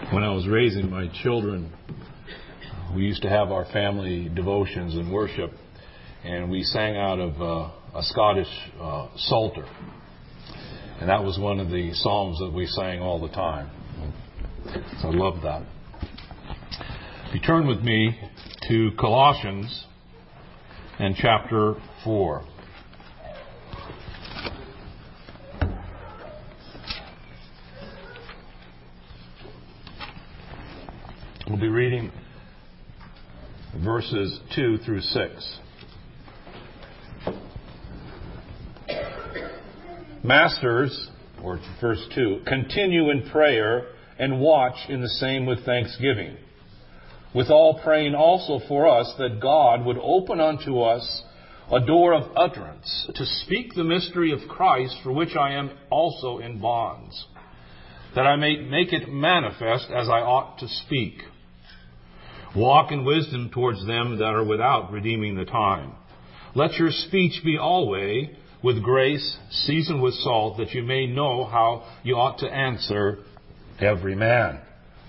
When I was raising my children, we used to have our family devotions and worship, and we sang out of a Scottish psalter. And that was one of the psalms that we sang all the time. So I love that. If you turn with me to Colossians and chapter 4. We'll be reading verses 2 through 6. Masters, or verse 2, continue in prayer and watch in the same with thanksgiving. With all praying also for us that God would open unto us a door of utterance to speak the mystery of Christ, for which I am also in bonds, that I may make it manifest as I ought to speak. Walk in wisdom towards them that are without, redeeming the time. Let your speech be always with grace, seasoned with salt, that you may know how you ought to answer every man.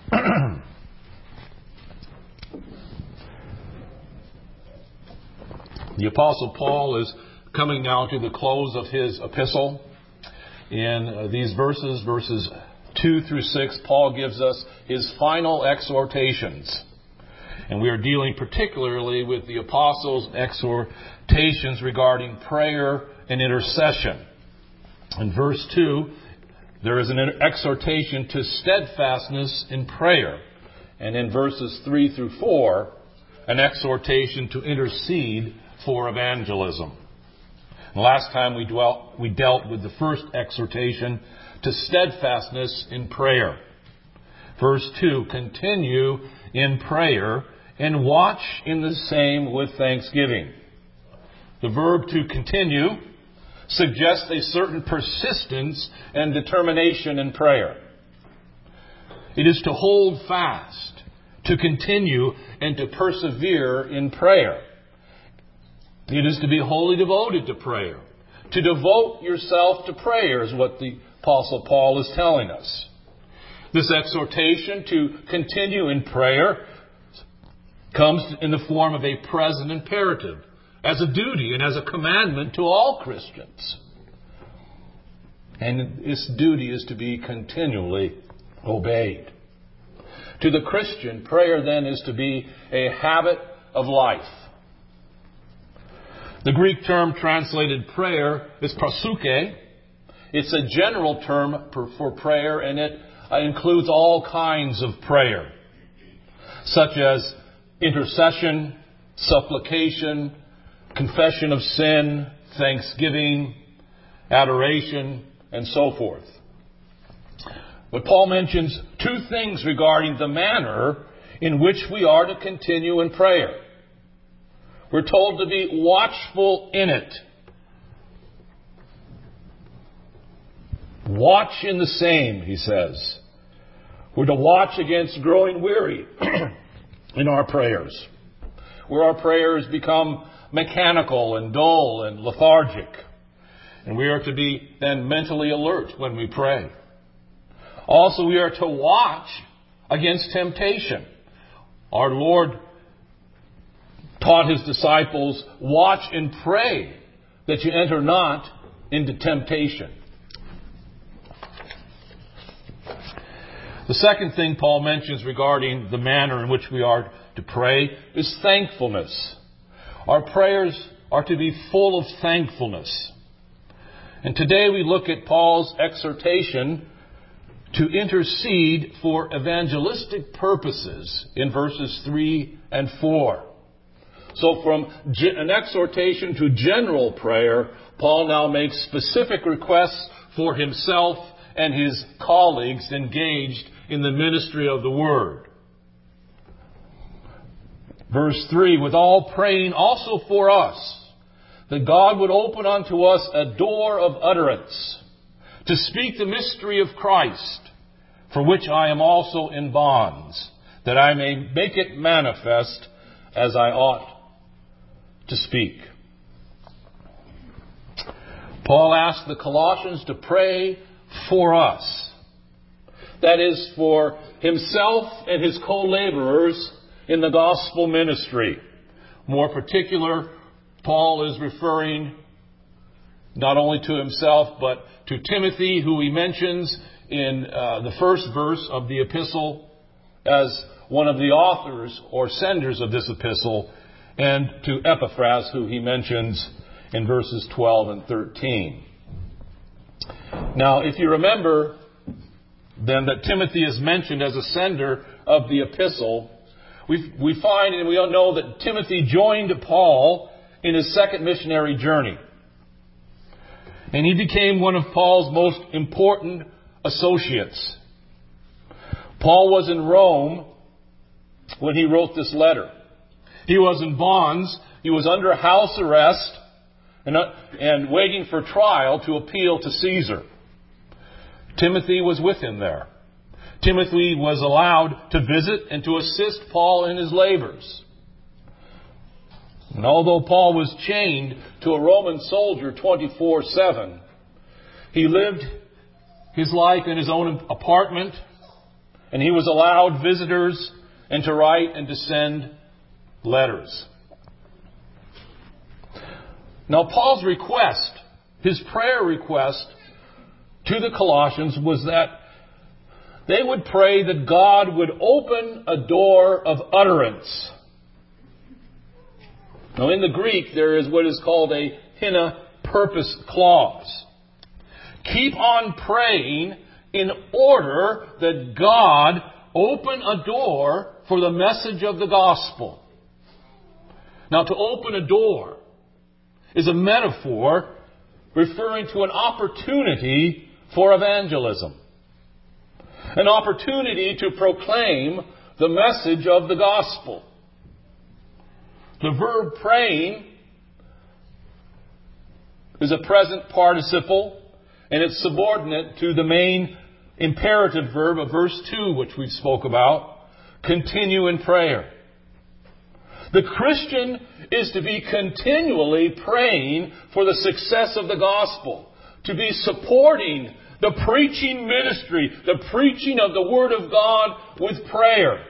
The Apostle Paul is coming now to the close of his epistle. In these verses 2 through 6, Paul gives us his final exhortations. And we are dealing particularly with the apostles' exhortations regarding prayer and intercession. In verse 2, there is an exhortation to steadfastness in prayer. And in verses 3 through 4, an exhortation to intercede for evangelism. And last time we dealt with the first exhortation to steadfastness in prayer. Verse 2, continue in prayer and watch in the same with thanksgiving. The verb to continue suggests a certain persistence and determination in prayer. It is to hold fast, to continue, and to persevere in prayer. It is to be wholly devoted to prayer. To devote yourself to prayer is what the Apostle Paul is telling us. This exhortation to continue in prayer comes in the form of a present imperative, as a duty and as a commandment to all Christians. And this duty is to be continually obeyed. To the Christian, prayer then is to be a habit of life. The Greek term translated prayer is proseuche. It's a general term for prayer, and it includes all kinds of prayer, such as intercession, supplication, confession of sin, thanksgiving, adoration, and so forth. But Paul mentions two things regarding the manner in which we are to continue in prayer. We're told to be watchful in it. Watch in the same, he says. We're to watch against growing weary in our prayers, where our prayers become mechanical and dull and lethargic. And we are to be then mentally alert when we pray. Also, we are to watch against temptation. Our Lord taught his disciples, watch and pray that you enter not into temptation. The second thing Paul mentions regarding the manner in which we are to pray is thankfulness. Our prayers are to be full of thankfulness. And today we look at Paul's exhortation to intercede for evangelistic purposes in verses 3 and 4. So from an exhortation to general prayer, Paul now makes specific requests for himself and his colleagues engaged in the ministry of the Word. Verse 3, with all praying also for us, that God would open unto us a door of utterance, to speak the mystery of Christ, for which I am also in bonds, that I may make it manifest as I ought to speak. Paul asked the Colossians to pray for us. that is for himself and his co-laborers in the gospel ministry. More particular, Paul is referring not only to himself, but to Timothy, who he mentions in the first verse of the epistle as one of the authors or senders of this epistle, and to Epaphras, who he mentions in verses 12 and 13. Now, if you remember, then, that Timothy is mentioned as a sender of the epistle, we find and we all know that Timothy joined Paul in his second missionary journey. And he became one of Paul's most important associates. Paul was in Rome when he wrote this letter. He was in bonds. He was under house arrest and waiting for trial to appeal to Caesar. Timothy was with him there. Timothy was allowed to visit and to assist Paul in his labors. And although Paul was chained to a Roman soldier 24/7, he lived his life in his own apartment, and he was allowed visitors and to write and to send letters. Now, Paul's request, his prayer request to the Colossians, was that they would pray that God would open a door of utterance. Now, in the Greek, there is what is called a hina purpose clause. Keep on praying in order that God open a door for the message of the gospel. Now, to open a door is a metaphor referring to an opportunity for evangelism. An opportunity to proclaim the message of the gospel. The verb praying is a present participle, and it's subordinate to the main imperative verb of verse 2, which we spoke about. Continue in prayer. The Christian is to be continually praying for the success of the gospel, to be supporting the preaching ministry, the preaching of the Word of God with prayer.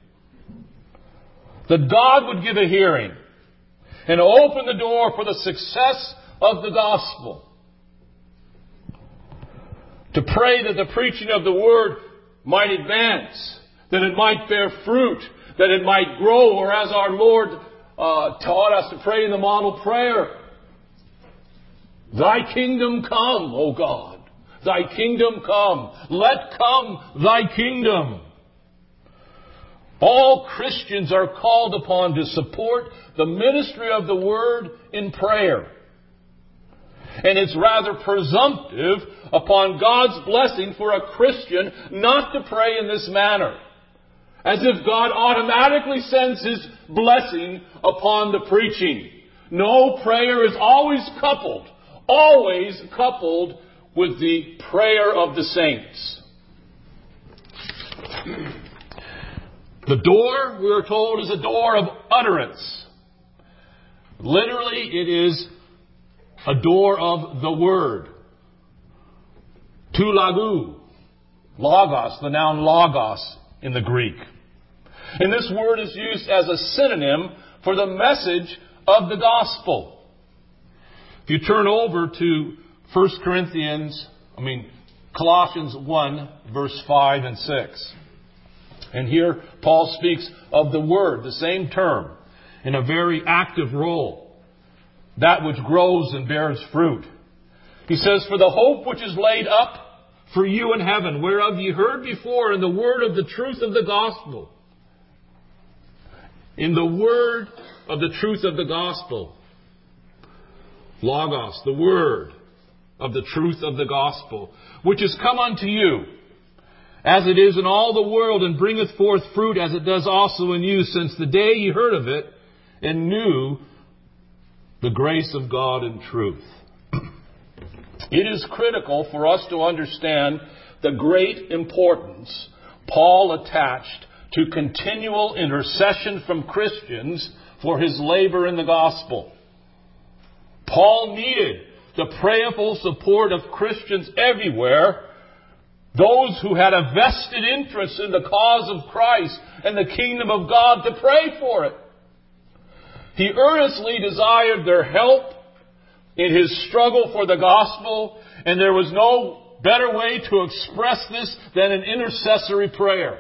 That God would give a hearing and open the door for the success of the gospel. To pray that the preaching of the Word might advance, that it might bear fruit, that it might grow, or as our Lord taught us to pray in the model prayer, Thy kingdom come, O God. Thy kingdom come. Let come Thy kingdom. All Christians are called upon to support the ministry of the Word in prayer. And it's rather presumptive upon God's blessing for a Christian not to pray in this manner, as if God automatically sends His blessing upon the preaching. No, prayer is always coupled with the prayer of the saints. The door, we are told, is a door of utterance. Literally, it is a door of the Word. Tulagu. Logos, the noun logos in the Greek. And this word is used as a synonym for the message of the gospel. If you turn over to Colossians 1, verse 5 and 6. And here Paul speaks of the Word, the same term, in a very active role. That which grows and bears fruit. He says, for the hope which is laid up for you in heaven, whereof ye heard before in the word of the truth of the gospel. In the word of the truth of the gospel. Logos, the word of the truth of the gospel, which is come unto you, as it is in all the world, and bringeth forth fruit as it does also in you, since the day ye heard of it, and knew the grace of God in truth. It is critical for us to understand the great importance Paul attached to continual intercession from Christians for his labor in the gospel. Paul needed the prayerful support of Christians everywhere those who had a vested interest in the cause of Christ and the kingdom of God to pray for it. He earnestly desired their help in his struggle for the gospel, and there was no better way to express this than an intercessory prayer.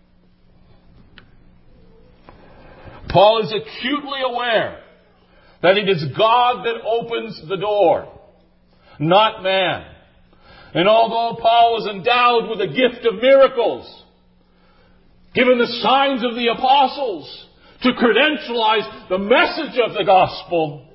Paul is acutely aware that it is God that opens the door, not man. And although Paul was endowed with the gift of miracles, given the signs of the apostles to credentialize the message of the gospel,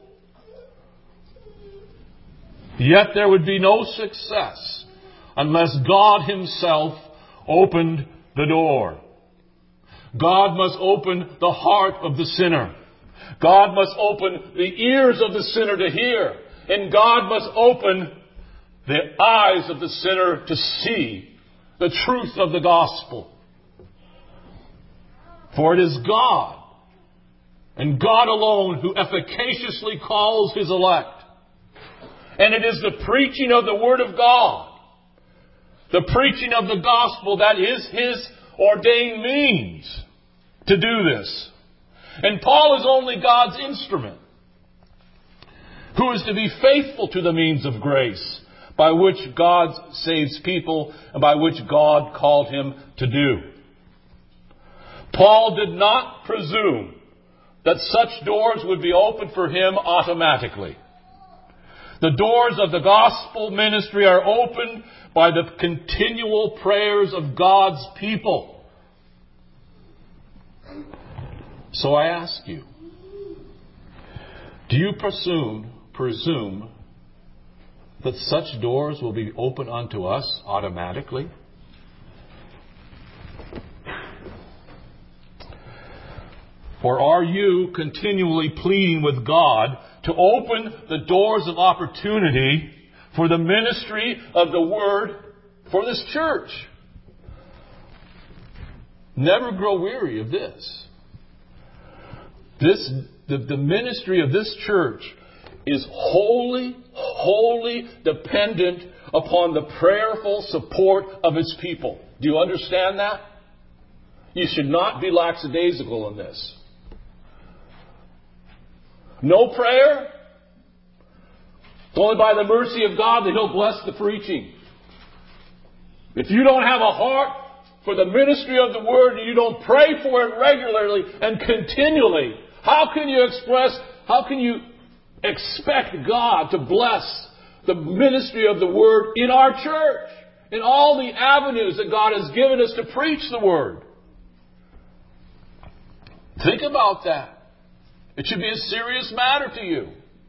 yet there would be no success unless God himself opened the door. God must open the heart of the sinner. God must open the ears of the sinner to hear. And God must open the eyes of the sinner to see the truth of the gospel. For it is God, and God alone, who efficaciously calls his elect. And it is the preaching of the Word of God, the preaching of the gospel, that is his ordained means to do this. And Paul is only God's instrument, who is to be faithful to the means of grace by which God saves people and by which God called him to do. Paul did not presume that such doors would be opened for him automatically. The doors of the gospel ministry are opened by the continual prayers of God's people. So I ask you, do you presume that such doors will be opened unto us automatically? Or are you continually pleading with God to open the doors of opportunity for the ministry of the Word for this church? Never grow weary of this. The ministry of this church is wholly dependent upon the prayerful support of its people. Do you understand that? You should not be lackadaisical in this. No prayer? It's only by the mercy of God that He'll bless the preaching. If you don't have a heart for the ministry of the Word and you don't pray for it regularly and continually, how can you expect God to bless the ministry of the Word in our church, in all the avenues that God has given us to preach the Word? Think about that. It should be a serious matter to you.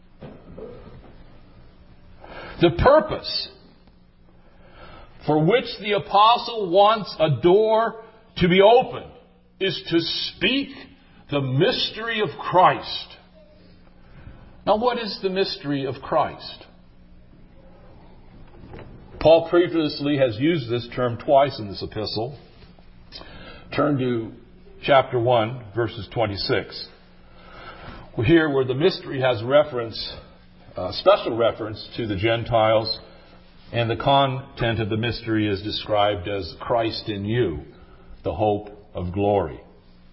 The purpose for which the apostle wants a door to be opened is to speak the mystery of Christ. Now, what is the mystery of Christ? Paul previously has used this term twice in this epistle. Turn to chapter 1, verses 26. Here, where the mystery has special reference to the Gentiles, and the content of the mystery is described as Christ in you, the hope of glory.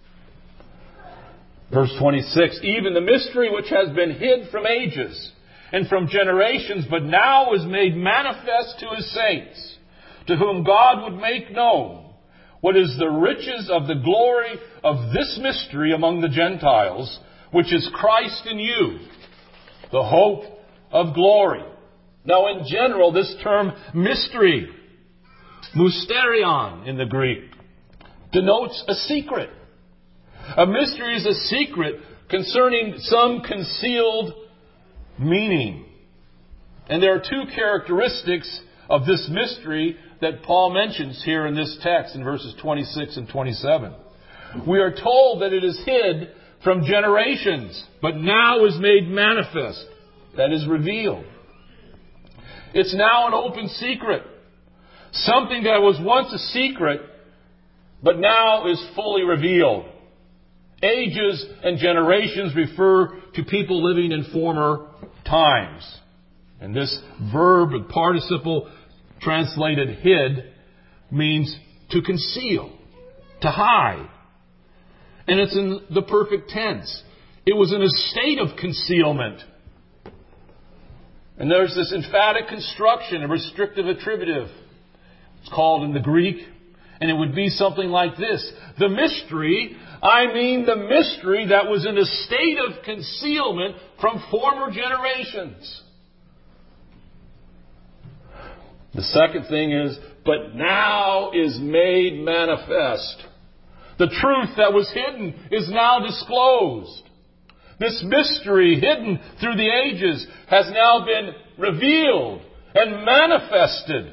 Verse 26, even the mystery which has been hid from ages and from generations, but now is made manifest to His saints, to whom God would make known what is the riches of the glory of this mystery among the Gentiles, which is Christ in you, the hope of glory. Now, in general, this term mystery, mysterion in the Greek, denotes a secret. A mystery is a secret concerning some concealed meaning. And there are two characteristics of this mystery that Paul mentions here in this text in verses 26 and 27. We are told that it is hid from generations, but now is made manifest. That is revealed. It's now an open secret. Something that was once a secret, but now is fully revealed. Ages and generations refer to people living in former times. And this verb and participle translated hid means to conceal, to hide. And it's in the perfect tense. It was in a state of concealment. And there's this emphatic construction, a restrictive attributive. It's called in the Greek. And it would be something like this. The mystery, the mystery that was in a state of concealment from former generations. The second thing is, but now is made manifest. The truth that was hidden is now disclosed. This mystery hidden through the ages has now been revealed and manifested.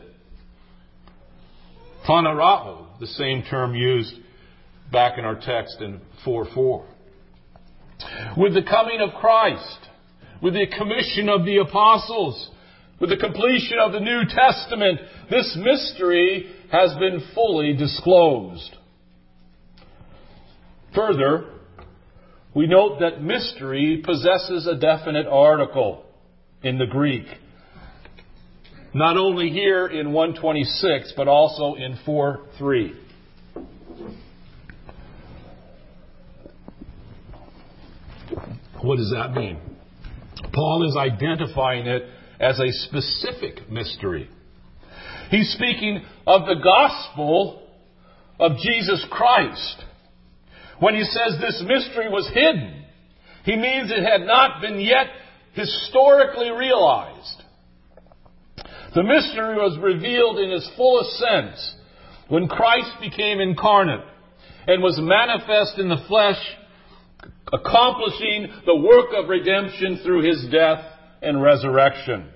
Phanerao, the same term used back in our text in 4:4. With the coming of Christ, with the commission of the apostles, with the completion of the New Testament, this mystery has been fully disclosed. Further, we note that mystery possesses a definite article in the Greek. Not only here in 126, but also in 4:3. What does that mean? Paul is identifying it as a specific mystery. He's speaking of the gospel of Jesus Christ. When he says this mystery was hidden, he means it had not been yet historically realized. The mystery was revealed in its fullest sense when Christ became incarnate and was manifest in the flesh, accomplishing the work of redemption through his death and resurrection.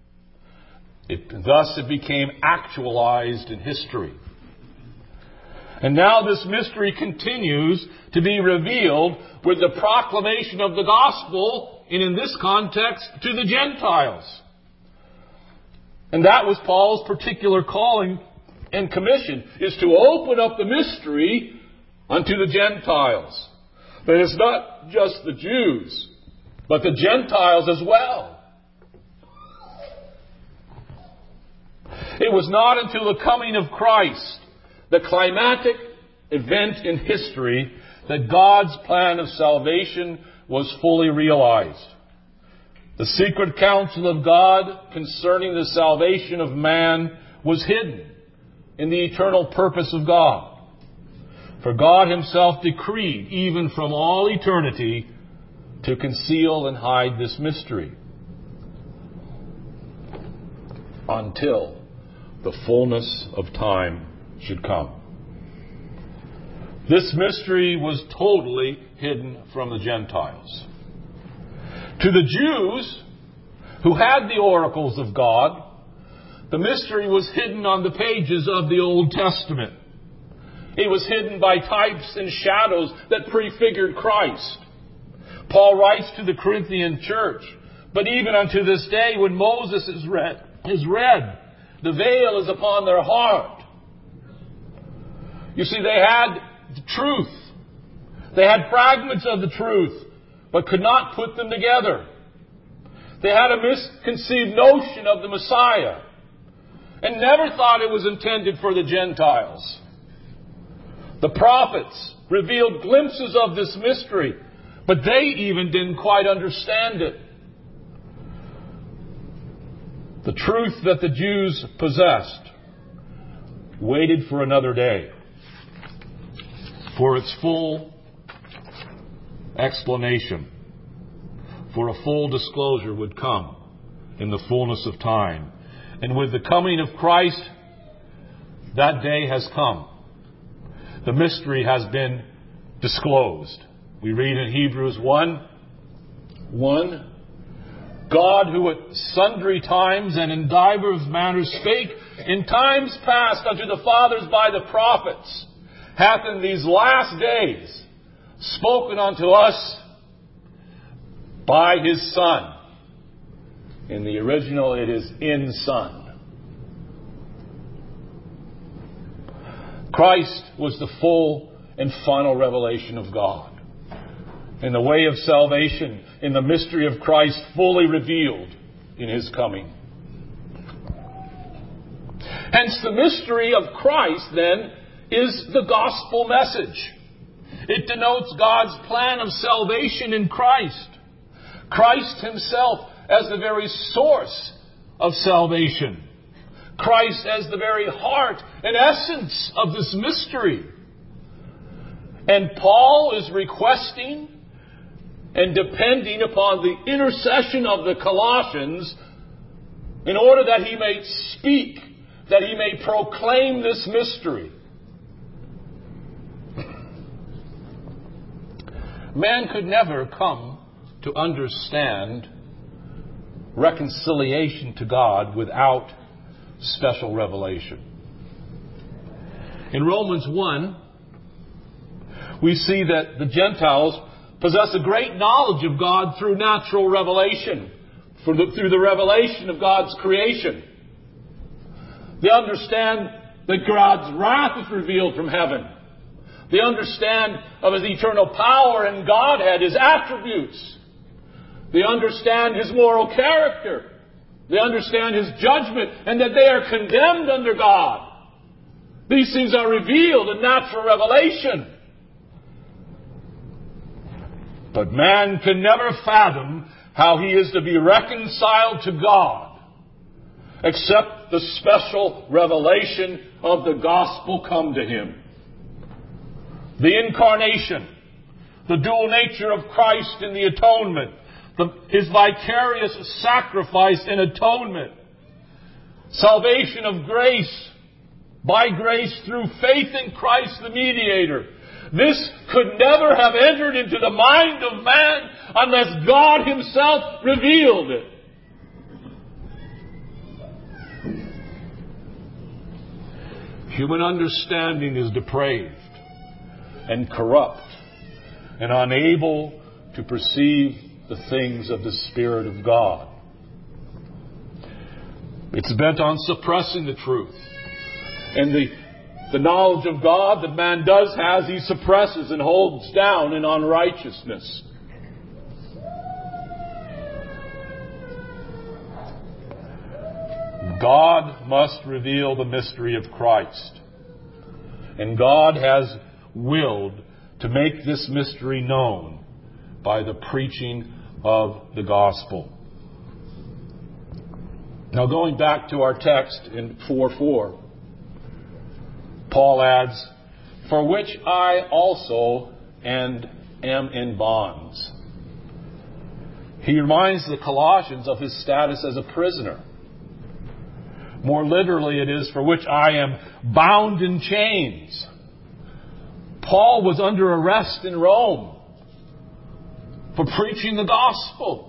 Thus it became actualized in history. And now this mystery continues to be revealed with the proclamation of the gospel, and in this context, to the Gentiles. And that was Paul's particular calling and commission, is to open up the mystery unto the Gentiles. But it's not just the Jews, but the Gentiles as well. It was not until the coming of Christ, the climatic event in history, that God's plan of salvation was fully realized. The secret counsel of God concerning the salvation of man was hidden in the eternal purpose of God. For God himself decreed, even from all eternity, to conceal and hide this mystery until the fullness of time should come. This mystery was totally hidden from the Gentiles. To the Jews, who had the oracles of God, the mystery was hidden on the pages of the Old Testament. It was hidden by types and shadows that prefigured Christ. Paul writes to the Corinthian church, but even unto this day when Moses is read, the veil is upon their heart. You see, they had the truth. They had fragments of the truth, but could not put them together. They had a misconceived notion of the Messiah and never thought it was intended for the Gentiles. The prophets revealed glimpses of this mystery, but they even didn't quite understand it. The truth that the Jews possessed waited for another day, for its full explanation, for a full disclosure would come in the fullness of time. And with the coming of Christ, that day has come. The mystery has been disclosed. We read in Hebrews 1:1, God, who at sundry times and in divers manners spake in times past unto the fathers by the prophets, hath in these last days spoken unto us by his Son. In the original, it is in Son. Christ was the full and final revelation of God. In the way of salvation, in the mystery of Christ fully revealed in his coming. Hence, the mystery of Christ, then, is the gospel message. It denotes God's plan of salvation in Christ. Christ Himself as the very source of salvation. Christ as the very heart and essence of this mystery. And Paul is requesting and depending upon the intercession of the Colossians in order that he may speak, that he may proclaim this mystery. Man could never come to understand reconciliation to God without special revelation. In Romans 1, we see that the Gentiles possess a great knowledge of God through natural revelation, through the revelation of God's creation. They understand that God's wrath is revealed from heaven. They understand of His eternal power and Godhead, His attributes. They understand His moral character. They understand His judgment and that they are condemned under God. These things are revealed in natural revelation. But man can never fathom how he is to be reconciled to God except the special revelation of the gospel come to him. The incarnation, the dual nature of Christ in the atonement, His vicarious sacrifice and atonement, salvation of grace, by grace through faith in Christ the mediator. This could never have entered into the mind of man unless God Himself revealed it. Human understanding is depraved and corrupt and unable to perceive the things of the Spirit of God. It's bent on suppressing the truth. And the knowledge of God that man does has, he suppresses and holds down in unrighteousness. God must reveal the mystery of Christ. And God has willed to make this mystery known by the preaching of the gospel. Now going back to our text in 4:4, Paul adds, "For which I also am in bonds." He reminds the Colossians of his status as a prisoner. More literally it is, "For which I am bound in chains." Paul was under arrest in Rome for preaching the gospel,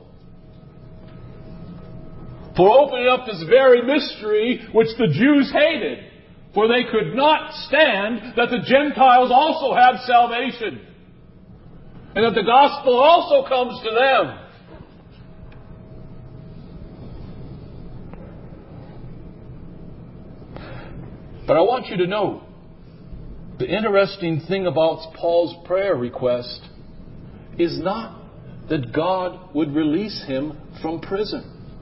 for opening up this very mystery which the Jews hated, for they could not stand that the Gentiles also have salvation and that the gospel also comes to them. But I want you to know, the interesting thing about Paul's prayer request is not that God would release him from prison.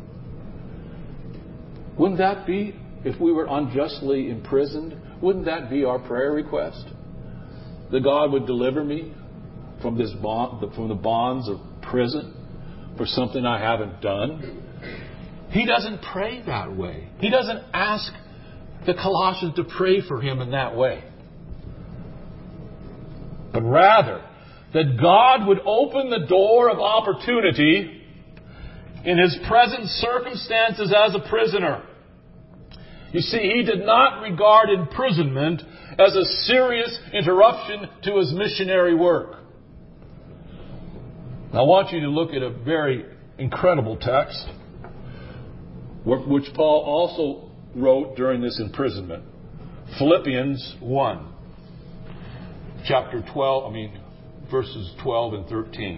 Wouldn't that be, if we were unjustly imprisoned, wouldn't that be our prayer request? That God would deliver me from from the bonds of prison for something I haven't done? He doesn't pray that way. He doesn't ask the Colossians to pray for him in that way. But rather, that God would open the door of opportunity in his present circumstances as a prisoner. You see, he did not regard imprisonment as a serious interruption to his missionary work. I want you to look at a very incredible text, which Paul also wrote during this imprisonment. Philippians 1, verses 12 and 13.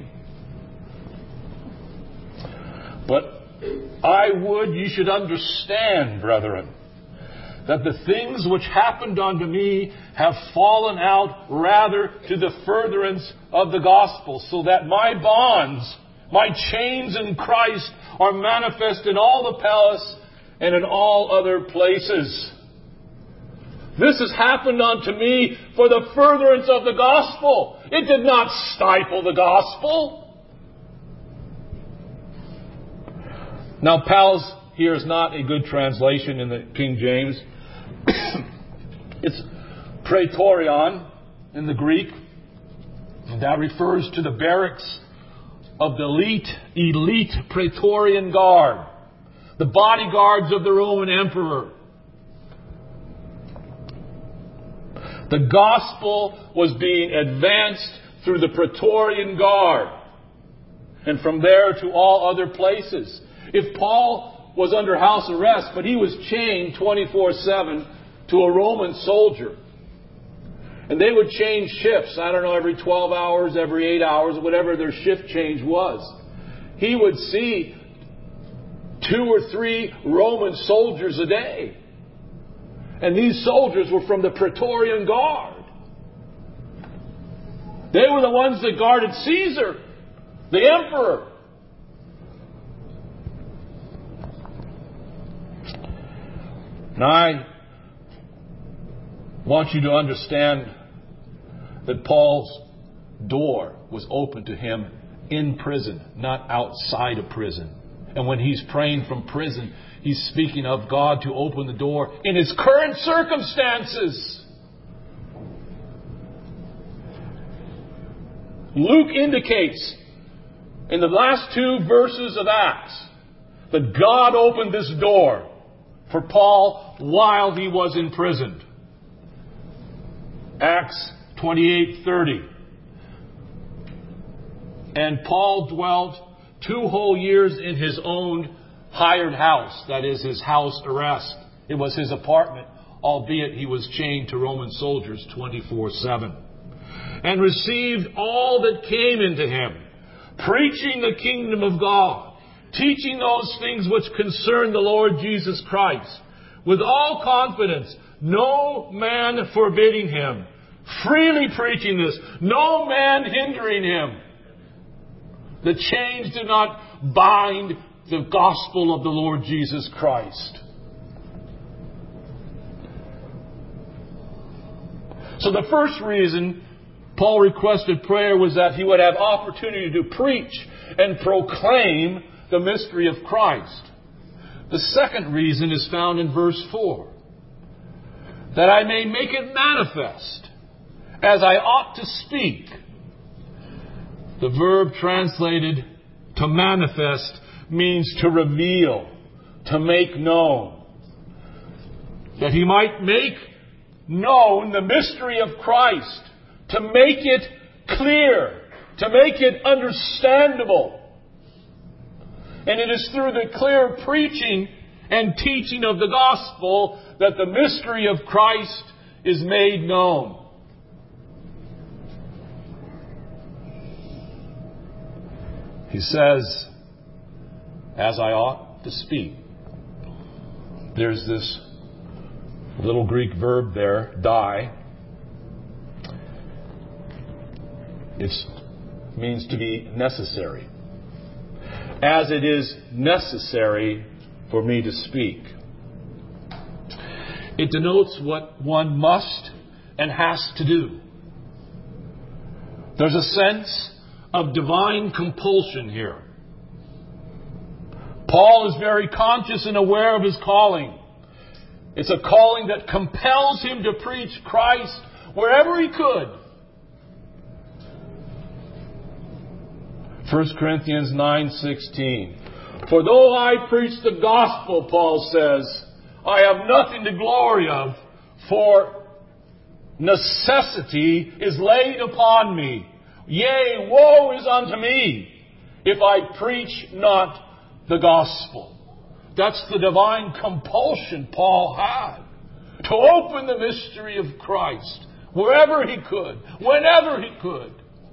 "But I would ye should understand, brethren, that the things which happened unto me have fallen out rather to the furtherance of the gospel, so that my bonds, my chains in Christ, are manifest in all the palace and in all other places." This has happened unto me for the furtherance of the gospel. It did not stifle the gospel. Now, pals, here is not a good translation in the King James. It's praetorion in the Greek. And that refers to the barracks of the elite praetorian guard. The bodyguards of the Roman emperor. The gospel was being advanced through the praetorian guard. And from there to all other places. If Paul was under house arrest, but he was chained 24/7 to a Roman soldier. And they would change shifts, I don't know, every 12 hours, every 8 hours, whatever their shift change was. He would see 2 or 3 Roman soldiers a day. And these soldiers were from the Praetorian Guard. They were the ones that guarded Caesar, the emperor. Now, I want you to understand that Paul's door was open to him in prison, not outside of prison. And when he's praying from prison, he's speaking of God to open the door in his current circumstances. Luke indicates in the last 2 verses of Acts that God opened this door for Paul while he was imprisoned. Acts 28:30. And Paul dwelt 2 whole years in his own hired house, that is, his house arrest. It was his apartment, albeit he was chained to Roman soldiers 24/7. And received all that came into him, preaching the kingdom of God, teaching those things which concern the Lord Jesus Christ, with all confidence, no man forbidding him, freely preaching this, no man hindering him. The chains did not bind the gospel of the Lord Jesus Christ. So the first reason Paul requested prayer was that he would have opportunity to preach and proclaim the mystery of Christ. The second reason is found in verse 4. That I may make it manifest as I ought to speak. The verb translated to manifest means to reveal, to make known. That he might make known the mystery of Christ, to make it clear, to make it understandable. And it is through the clear preaching and teaching of the gospel that the mystery of Christ is made known. He says, as I ought to speak. There's this little Greek verb there, die. It means to be necessary. As it is necessary for me to speak. It denotes what one must and has to do. There's a sense of divine compulsion here. Paul is very conscious and aware of his calling. It's a calling that compels him to preach Christ wherever he could. 1 Corinthians 9:16. For though I preach the gospel, Paul says, I have nothing to glory of, for necessity is laid upon me. Yea, woe is unto me, if I preach not the gospel. That's the divine compulsion Paul had to open the mystery of Christ wherever he could, whenever he could.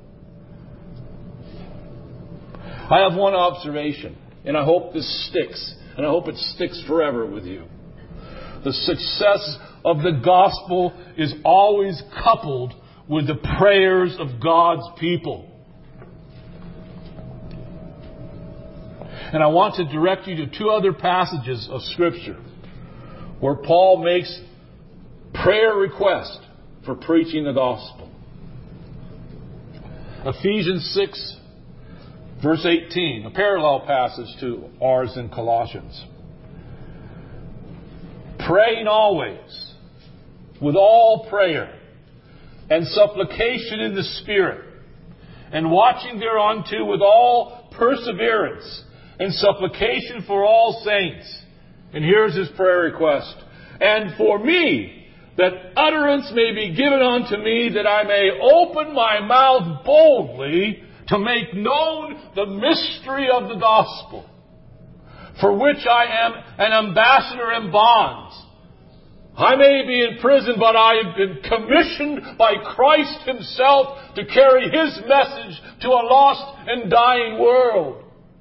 I have one observation, and I hope this sticks, and I hope it sticks forever with you. The success of the gospel is always coupled with the prayers of God's people. And I want to direct you to 2 other passages of Scripture where Paul makes prayer request for preaching the gospel. Ephesians 6, verse 18, a parallel passage to ours in Colossians. Praying always, with all prayer and supplication in the Spirit, and watching thereunto with all perseverance and supplication for all saints. And here's his prayer request. And for me, that utterance may be given unto me, that I may open my mouth boldly to make known the mystery of the gospel, for which I am an ambassador in bonds. I may be in prison, but I have been commissioned by Christ Himself to carry His message to a lost and dying world.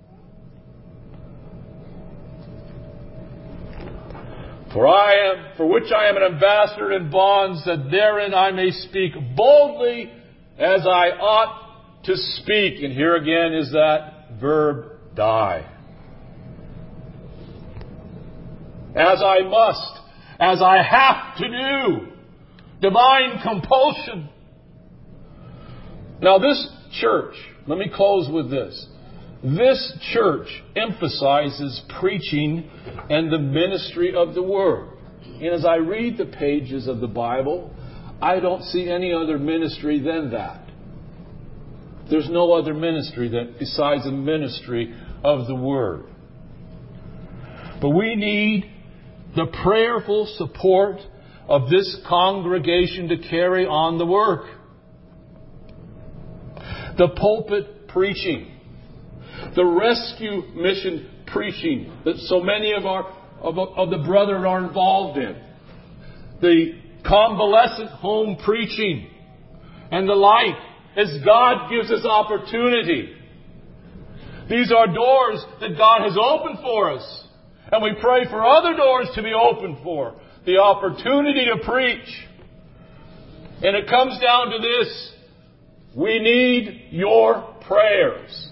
For which I am an ambassador in bonds, that therein I may speak boldly as I ought to speak. And here again is that verb, die. As I must, as I have to do. Divine compulsion. Now this church, let me close with this. This church emphasizes preaching and the ministry of the Word. And as I read the pages of the Bible, I don't see any other ministry than that. There's no other ministry besides the ministry of the Word. But we need the prayerful support of this congregation to carry on the work. The pulpit preaching. The rescue mission preaching that so many of the brethren are involved in. The convalescent home preaching and the like, as God gives us opportunity. These are doors that God has opened for us. And we pray for other doors to be opened for. The opportunity to preach. And it comes down to this. We need your prayers.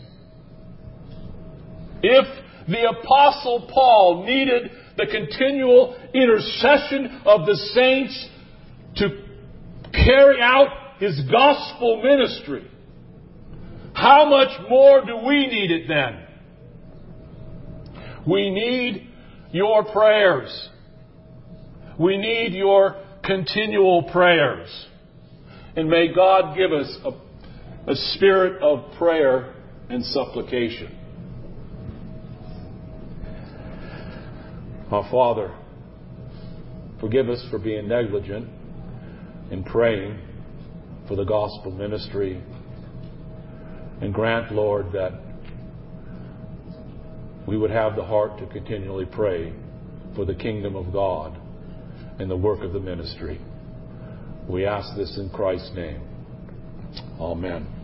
If the Apostle Paul needed the continual intercession of the saints to carry out his gospel ministry, how much more do we need it then? We need your prayers. We need your continual prayers. And may God give us a spirit of prayer and supplication. Our Father, forgive us for being negligent in praying for the gospel ministry. And grant, Lord, that we would have the heart to continually pray for the kingdom of God and the work of the ministry. We ask this in Christ's name. Amen.